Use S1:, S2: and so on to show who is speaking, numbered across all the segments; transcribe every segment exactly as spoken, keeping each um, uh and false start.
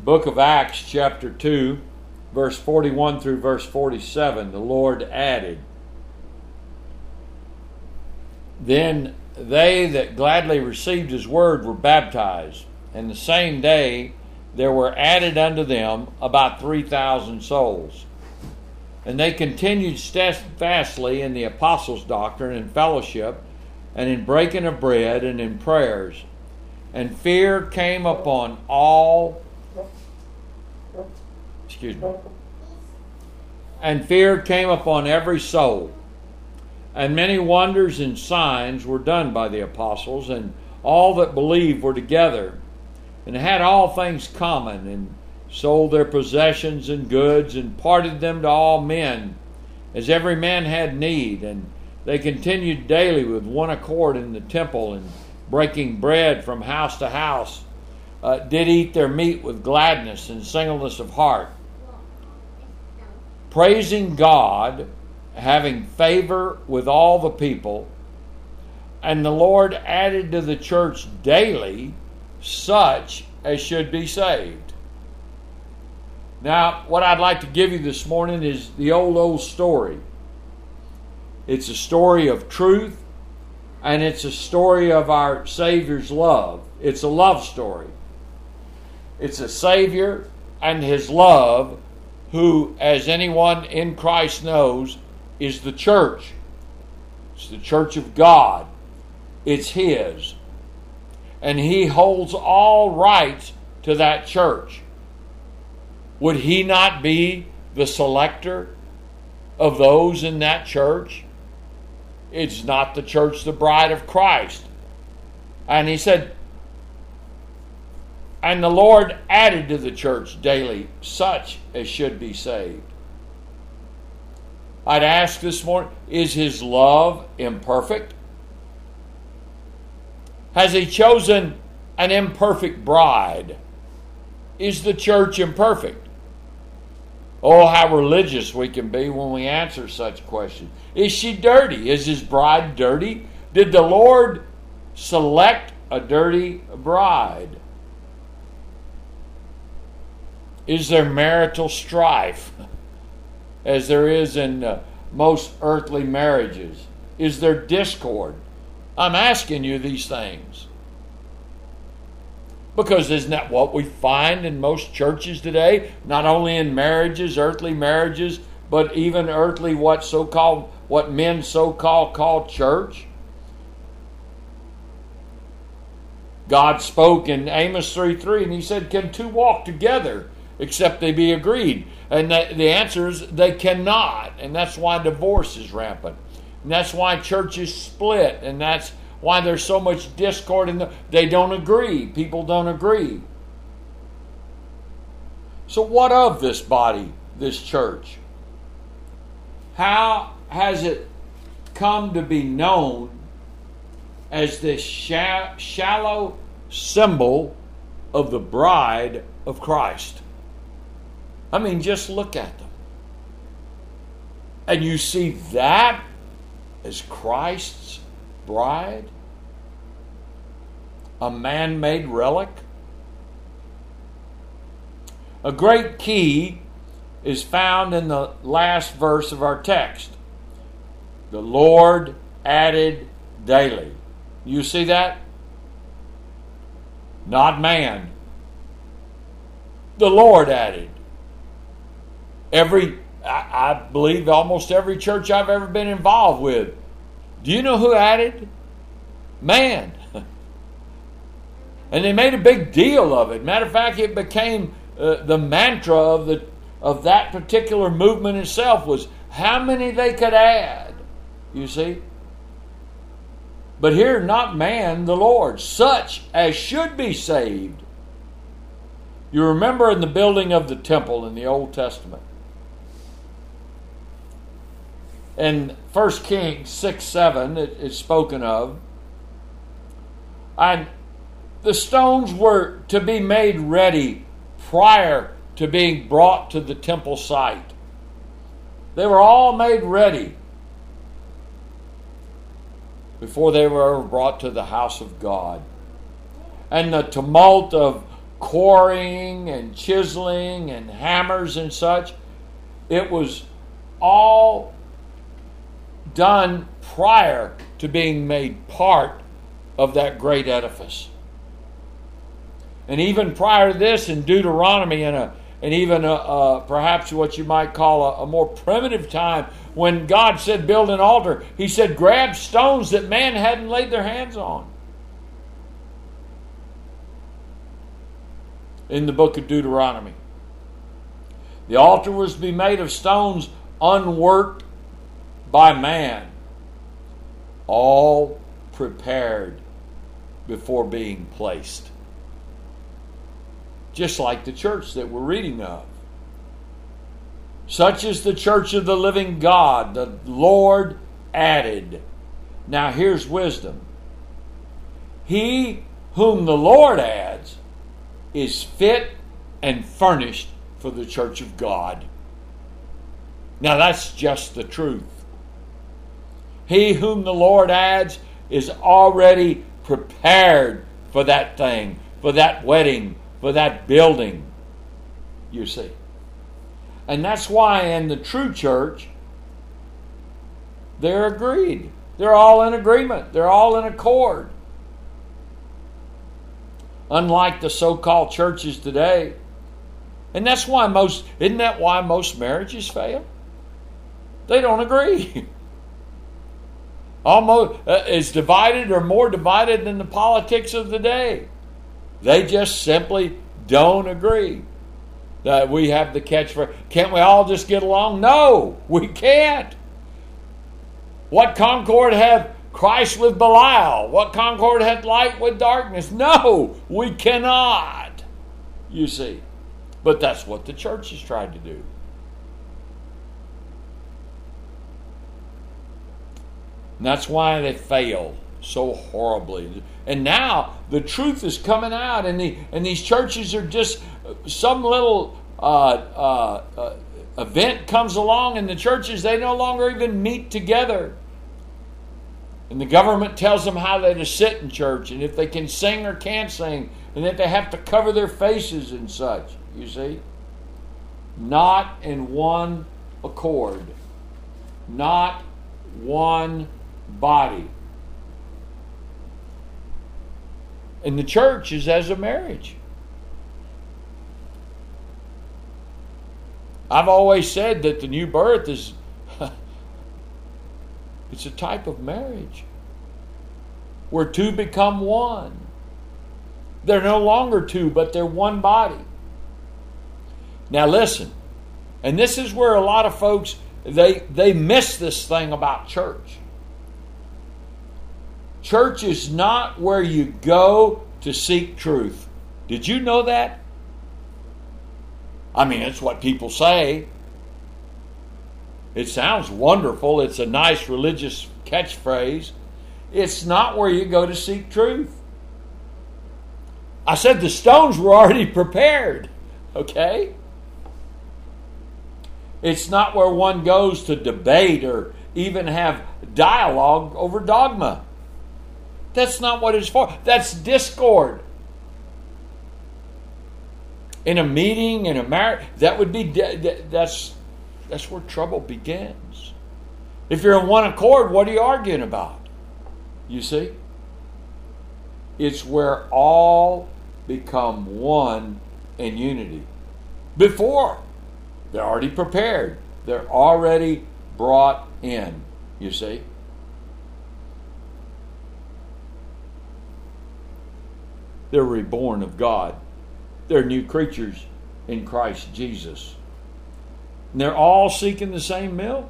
S1: Book of Acts, chapter two, verse forty-one through verse forty-seven, the Lord added, "Then they that gladly received his word were baptized, and the same day there were added unto them about three thousand souls. And they continued steadfastly in the apostles' doctrine and fellowship, and in breaking of bread, and in prayers. And fear came upon all, excuse me, and fear came upon every soul. And many wonders and signs were done by the apostles, and all that believed were together, and had all things common, and sold their possessions and goods, and parted them to all men, as every man had need. And they continued daily with one accord in the temple, and breaking bread from house to house, uh, did eat their meat with gladness and singleness of heart, praising God, having favor with all the people. And the Lord added to the church daily such as should be saved." Now, what I'd like to give you this morning is the old, old story. It's a story of truth, and it's a story of our Savior's love. It's a love story. It's a Savior and His love, who, as anyone in Christ knows, is the church. It's the church of God. It's His. And He holds all rights to that church. Would He not be the selector of those in that church? It's not the church, the bride of Christ. And He said, "And the Lord added to the church daily such as should be saved." I'd ask this morning, is His love imperfect? Has He chosen an imperfect bride? Is the church imperfect? Oh, how religious we can be when we answer such questions. Is she dirty? Is His bride dirty? Did the Lord select a dirty bride? Is there marital strife, as there is in uh, most earthly marriages? Is there discord? I'm asking you these things, because isn't that what we find in most churches today? Not only in marriages, earthly marriages, but even earthly what so-called, what men so-called call church. God spoke in Amos three three, and He said, "Can two walk together except they be agreed?" And the, the answer is they cannot. And that's why divorce is rampant. And that's why churches split. And that's why there's so much discord in the, they don't agree. People don't agree. So what of this body, this church? How has it come to be known as this sha- shallow symbol of the bride of Christ? I mean, just look at them. And you see that as Christ's bride? A man-made relic? A great key is found in the last verse of our text. The Lord added daily. You see that? Not man. The Lord added. Every, I, I believe almost every church I've ever been involved with. Do you know who added? Man. And they made a big deal of it. Matter of fact, it became uh, the mantra of the of that particular movement itself was how many they could add. You see? But here, not man, the Lord, such as should be saved. You remember in the building of the temple in the Old Testament. In First Kings six seven, it is spoken of. And the stones were to be made ready prior to being brought to the temple site. They were all made ready before they were ever brought to the house of God. And the tumult of quarrying and chiseling and hammers and such. It was all done prior to being made part of that great edifice. And even prior to this, in Deuteronomy, and a and even a, a, perhaps what you might call a, a more primitive time, when God said build an altar, He said grab stones that man hadn't laid their hands on. In the book of Deuteronomy, the altar was to be made of stones unworked by man, all prepared before being placed. Just like the church that we're reading of. Such is the church of the living God, the Lord added. Now here's wisdom. He whom the Lord adds is fit and furnished for the church of God. Now that's just the truth. He whom the Lord adds is already prepared for that thing, for that wedding, for that building, you see. And that's why in the true church, they're agreed. They're all in agreement. They're all in accord. Unlike the so-called churches today. And that's why most, isn't that why most marriages fail? They don't agree. Almost uh, is divided or more divided than the politics of the day. They just simply don't agree. That we have the catchphrase, can't we all just get along? No, we can't. What concord hath Christ with Belial? What concord hath light with darkness? No, we cannot. You see. But that's what the church has tried to do. And that's why they fail so horribly. And now the truth is coming out, and the and these churches are just some little uh, uh, uh, event comes along, and the churches, they no longer even meet together. And the government tells them how they to sit in church, and if they can sing or can't sing, and that they have to cover their faces and such. You see, not in one accord, not one body. And the church is as a marriage. I've always said that the new birth is it's a type of marriage where two become one. They're no longer two, but they're one body. Now listen, and this is where a lot of folks, they they miss this thing about church. Church is not where you go to seek truth. Did you know that? I mean, it's what people say. It sounds wonderful. It's a nice religious catchphrase. It's not where you go to seek truth. I said the stones were already prepared. Okay? It's not where one goes to debate or even have dialogue over dogma. That's not what it's for. That's discord. In a meeting, in a marriage, that would be that's that's where trouble begins. If you're in one accord, what are you arguing about? You see? It's where all become one in unity. Before, they're already prepared. They're already brought in. You see? They're reborn of God. They're new creatures in Christ Jesus. And they're all seeking the same milk.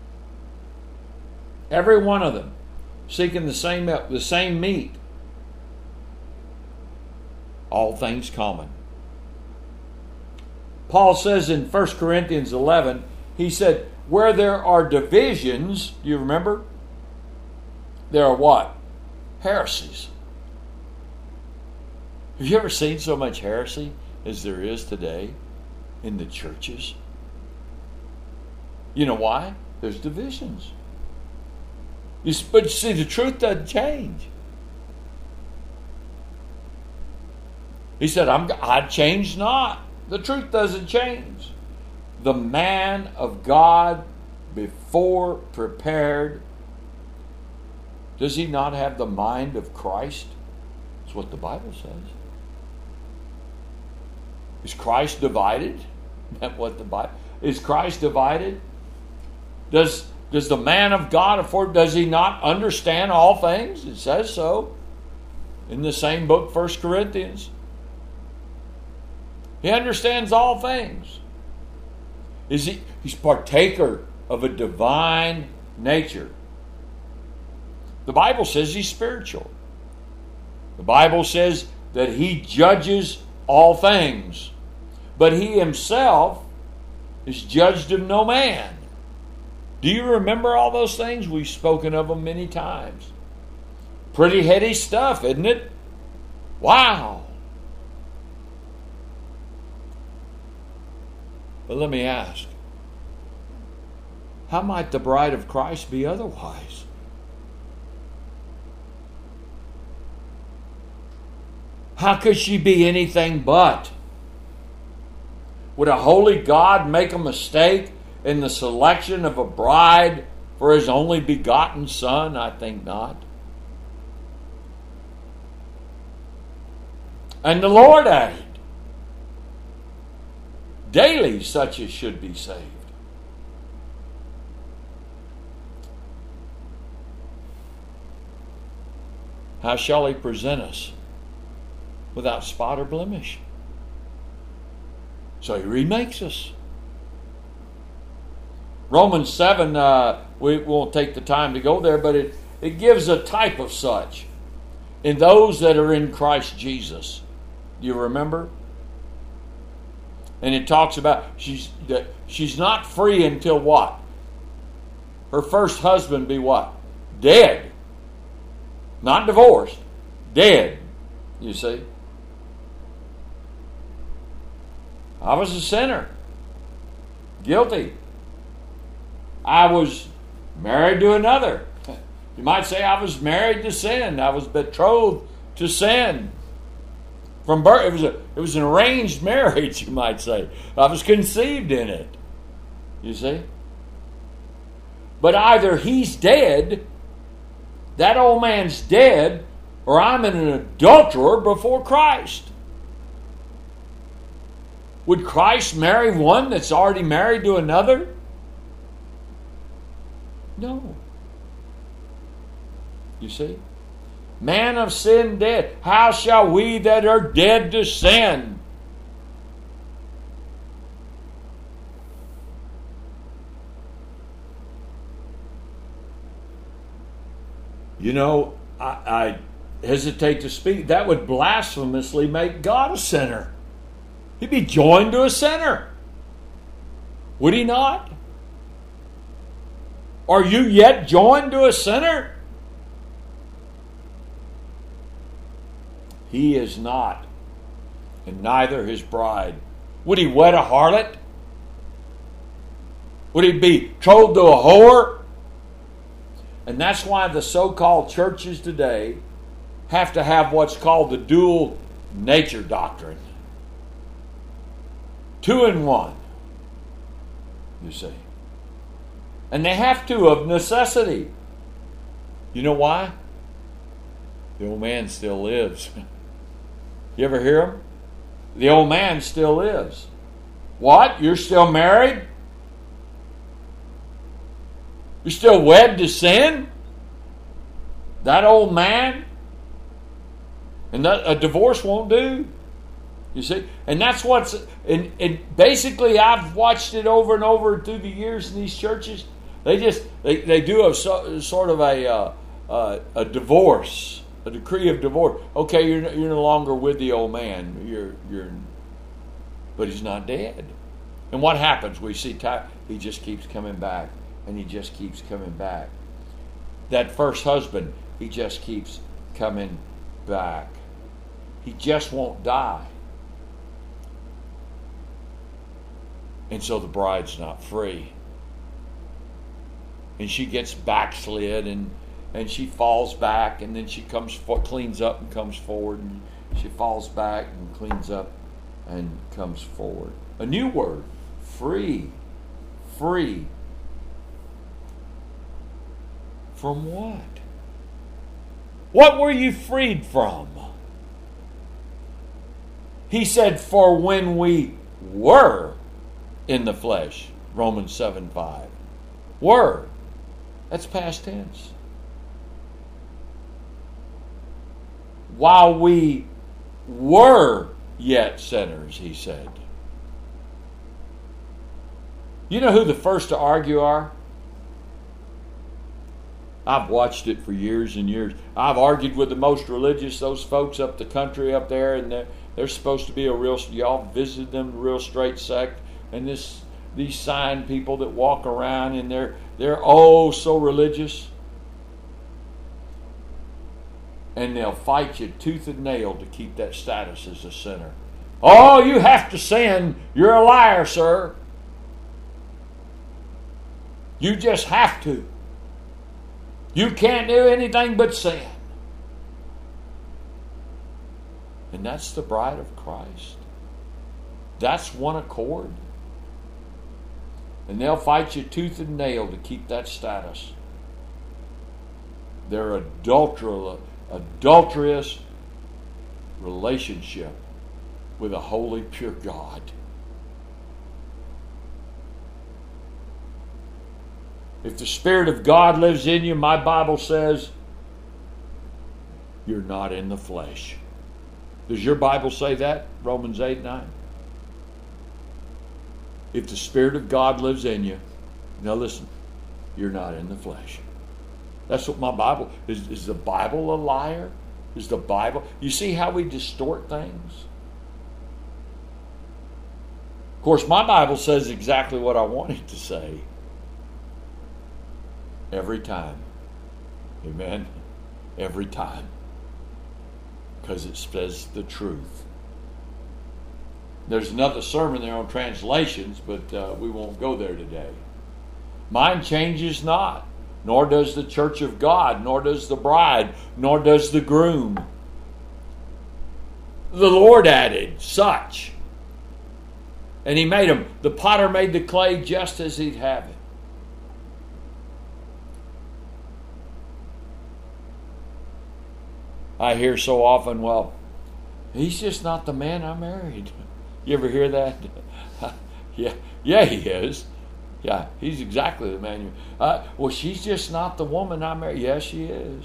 S1: Every one of them seeking the same milk, the same meat. All things common. Paul says in First Corinthians eleven, he said, where there are divisions, do you remember? There are what? Heresies. Have you ever seen so much heresy as there is today in the churches? You know why? There's divisions. You, but you see, the truth doesn't change. He said, I'm, I change not. The truth doesn't change. The man of God before prepared, does he not have the mind of Christ? That's what the Bible says. Is Christ divided? That's what the Bible is. Christ divided? Does does the man of God afford? Does he not understand all things? It says so in the same book, First Corinthians. He understands all things. Is he? He's partaker of a divine nature. The Bible says he's spiritual. The Bible says that he judges all things, but he himself is judged of no man. Do you remember all those things? We've spoken of them many times. Pretty heady stuff, isn't it? Wow. But let me ask, how might the bride of Christ be otherwise? How could she be anything but? Would a holy God make a mistake in the selection of a bride for his only begotten Son? I think not. And the Lord added, daily such as should be saved. How shall he present us? Without spot or blemish. So he remakes us. Romans seven, uh, we won't take the time to go there, but it, it gives a type of such in those that are in Christ Jesus. Do you remember? And it talks about she's that she's not free until what? Her first husband be what? Dead. Not divorced. Dead. You see? I was a sinner. Guilty. I was married to another. You might say I was married to sin. I was betrothed to sin. From birth, it was a it was an arranged marriage, you might say. I was conceived in it. You see? But either he's dead, that old man's dead, or I'm an adulterer before Christ. Would Christ marry one that's already married to another? No. You see? Man of sin dead. How shall we that are dead to sin? You know, I, I hesitate to speak. That would blasphemously make God a sinner. He'd be joined to a sinner. Would he not? Are you yet joined to a sinner? He is not, and neither his bride. Would he wed a harlot? Would he be betrothed to a whore? And that's why the so-called churches today have to have what's called the dual nature doctrine. Two in one, you see. And they have to of necessity. You know why? The old man still lives. You ever hear him? The old man still lives. What? You're still married? You're still wed to sin? That old man? And that, a divorce won't do. You see? And that's what's... And, and basically, I've watched it over and over through the years in these churches. They just... They, they do a so, sort of a, uh, uh, a divorce. A decree of divorce. Okay, you're, you're no longer with the old man. You're... you're but he's not dead. And what happens? We see time, he just keeps coming back. And he just keeps coming back. That first husband, he just keeps coming back. He just won't die. And so the bride's not free. And she gets backslid and, and she falls back and then she comes cleans up and comes forward and, she falls back and cleans up and comes forward. A new word, free. Free. From what? What were you freed from? He said, for when we were in the flesh, Romans seven five. Were. That's past tense. While we were yet sinners, he said. You know who the first to argue are? I've watched it for years and years. I've argued with the most religious, those folks up the country up there, and they're, they're supposed to be a real, y'all visited them, real straight sect, and this these sign people that walk around and they're they're oh so religious. And they'll fight you tooth and nail to keep that status as a sinner. Oh, you have to sin. You're a liar, sir. You just have to. You can't do anything but sin. And that's the bride of Christ. That's one accord. And they'll fight you tooth and nail to keep that status. They're adulterous, adulterous relationship with a holy, pure God. If the Spirit of God lives in you, my Bible says, you're not in the flesh. Does your Bible say that? Romans eight nine. If the Spirit of God lives in you, now listen, you're not in the flesh. That's what my Bible is. Is the Bible a liar? Is the Bible? You see how we distort things? Of course, my Bible says exactly what I want it to say. Every time. Amen? Every time. Because it says the truth. There's another sermon there on translations, but uh, we won't go there today. Mine changes not, nor does the church of God, nor does the bride, nor does the groom. The Lord added such. And he made them. The potter made the clay just as he'd have it. I hear so often, well, he's just not the man I married. You ever hear that? yeah, yeah, he is. Yeah, he's exactly the man you. Uh, well, she's just not the woman I married. Yes, she is.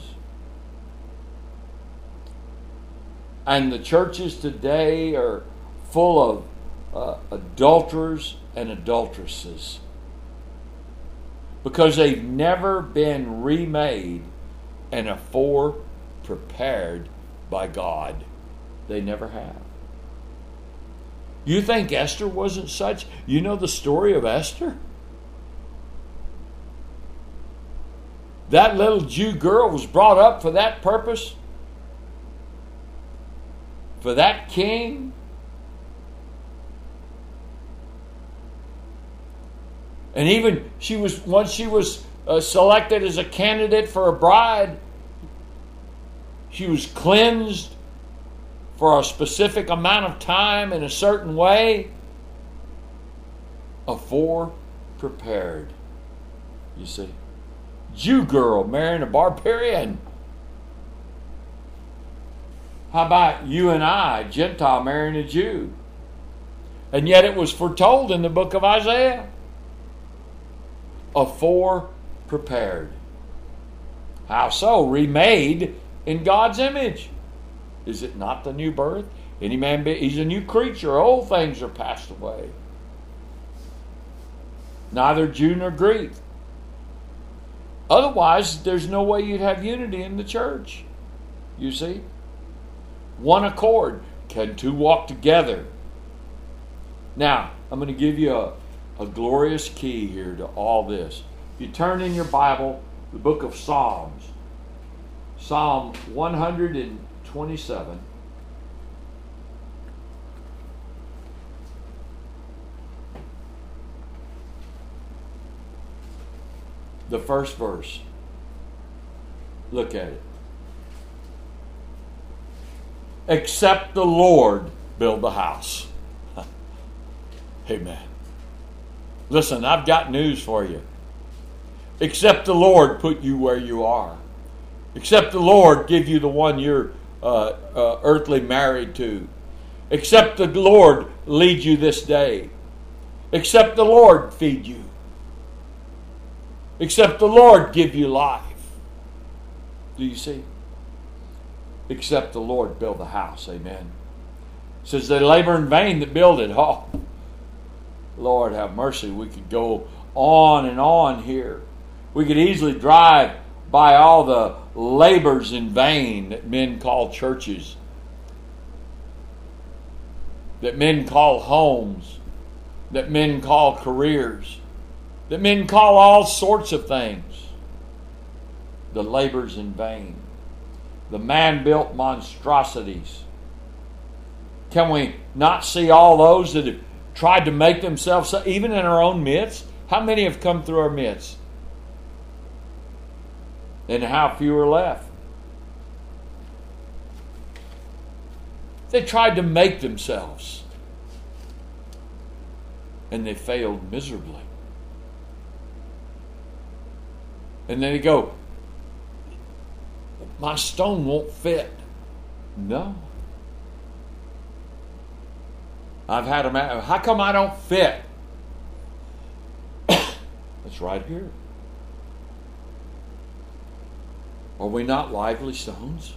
S1: And the churches today are full of uh, adulterers and adulteresses because they've never been remade and afore prepared by God. They never have. You think Esther wasn't such? You know the story of Esther? That little Jew girl was brought up for that purpose. For that king. And even she was once she was uh, selected as a candidate for a bride, she was cleansed for a specific amount of time in a certain way. Afore prepared. You see? Jew girl marrying a barbarian. How about you and I, Gentile, marrying a Jew? And yet it was foretold in the book of Isaiah. Afore prepared. How so? Remade in God's image. Is it not the new birth? Any man be, he's a new creature. Old things are passed away. Neither Jew nor Greek. Otherwise, there's no way you'd have unity in the church. You see? One accord. Can two walk together? Now, I'm going to give you a, a glorious key here to all this. If you turn in your Bible, the book of Psalms, Psalm one twenty-seven. The first verse. Look at it. except the Lord build the house. Amen. Listen, I've got news for you. Except the Lord put you where you are. Except the Lord give you the one you're uh, uh, earthly married to. Except the Lord lead you this day. Except the Lord feed you. Except the Lord give you life. Do you see? Except the Lord build the house. Amen. It says they labor in vain that build it. Oh, Lord have mercy. We could go on and on here. We could easily drive by all the labors in vain that men call churches, that men call homes, that men call careers, that men call all sorts of things. The labors in vain. The man-built monstrosities. Can we not see all those that have tried to make themselves, even in our own midst? How many have come through our midst? And how few are left? They tried to make themselves. And they failed miserably. And then they go, my stone won't fit. No. I've had them ask, how come I don't fit? It's right here. Are we not lively stones?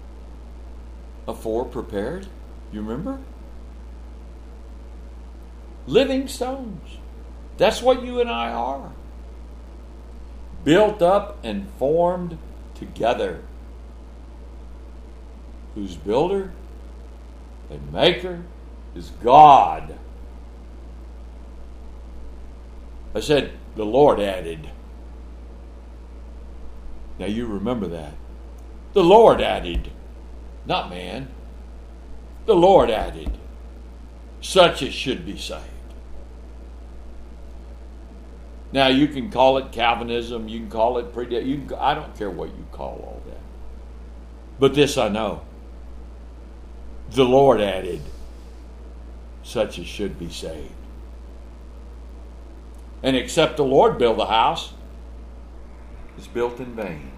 S1: Afore prepared? You remember? Living stones. That's what you and I are. Built up and formed together. Whose builder and maker is God. I said, the Lord added. Now you remember that. The Lord added, not man. The Lord added, such as should be saved. Now you can call it Calvinism, you can call it pre. You can, I don't care what you call all that. But this I know. The Lord added, such as should be saved. And except the Lord build the house, it's built in vain.